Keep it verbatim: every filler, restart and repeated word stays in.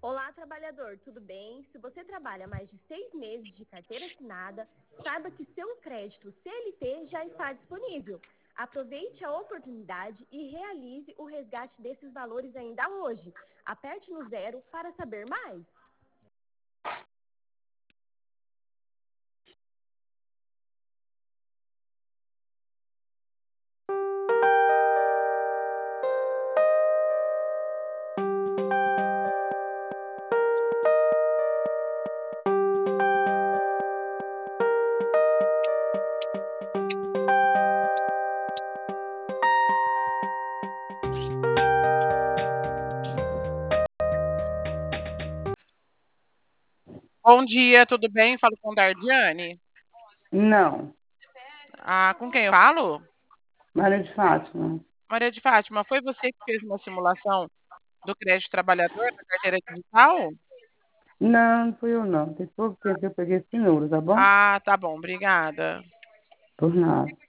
Olá, trabalhador, tudo bem? Se você trabalha mais de seis meses de carteira assinada, saiba que seu crédito C L T já está disponível. Aproveite a oportunidade e realize o resgate desses valores ainda hoje. Aperte no zero para saber mais. Bom dia, tudo bem? Falo com Dardiane. Não, Ah, com quem eu falo? Maria de Fátima. Maria de Fátima, foi você que fez uma simulação do crédito trabalhador da carteira digital? Não, não fui eu não. Tem pouco tempo que eu peguei esse número, tá bom? Ah, tá bom, obrigada. Por nada.